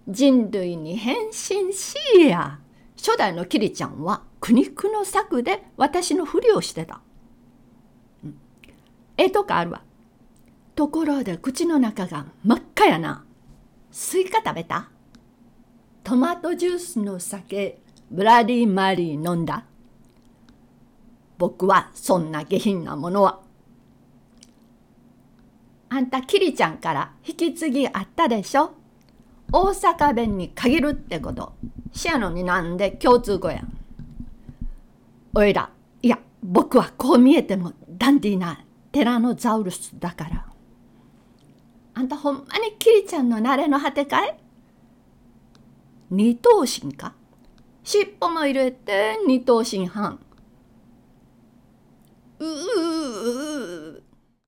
人類に変身しいや。初代のキリちゃんは苦肉の策で私のふりをしてた。とかあるわ。ところで口の中が真っ赤やな。スイカ食べた？トマトジュースの酒、ブラディマリー飲んだ？僕はそんな下品なものは。あんたキリちゃんから引き継ぎあったでしょ。大阪弁に限るってこと。しやのになんで共通語やん。おいら、いや僕はこう見えてもダンディーなティラノザウルスだから。あんたほんまにキリちゃんの慣れの果てかい？二頭身か？尻尾も入れて二頭身半。